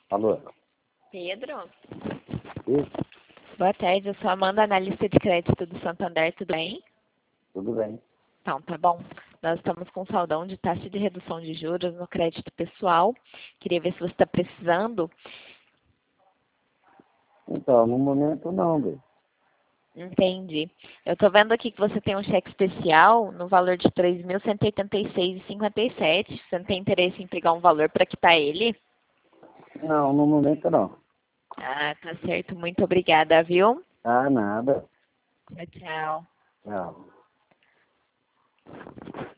Alô? Pedro? Isso? Boa tarde, eu sou a Amanda, analista de crédito do Santander, tudo bem? Tudo bem. Então, tá bom. Nós estamos com saldão de taxa de redução de juros no crédito pessoal. Queria ver se você está precisando. Então, no momento não, velho. Entendi. Eu estou vendo aqui que você tem um cheque especial no valor de R$ 3.186,57. Você não tem interesse em pegar um valor para quitar ele? Não, no momento não. Ah, tá certo. Muito obrigada, viu? Ah, nada. Tchau, tchau. Tchau.